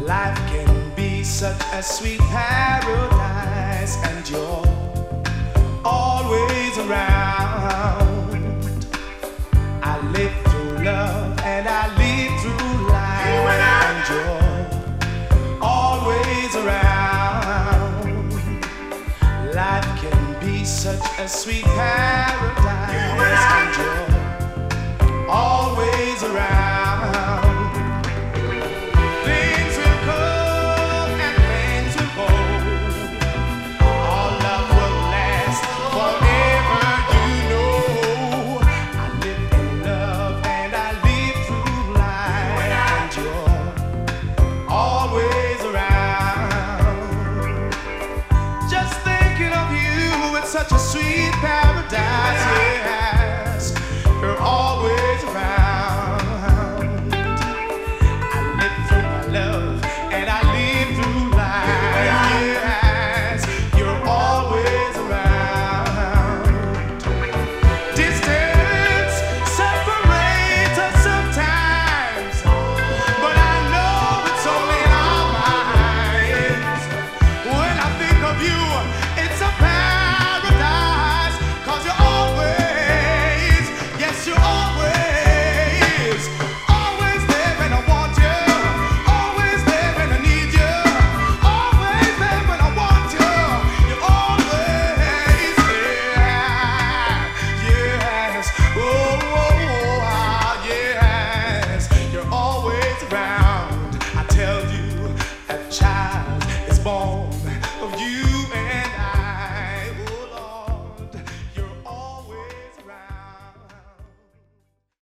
Life can be such a sweet paradise, and you're always around. I live through love and I live through life, and you're always around. Life can be such a sweet paradise, and you're always around. Things will come and things will go. Our love will last forever, you know. I live in love and I live through life, and you're always around. Just thinking of you, it's such a sweet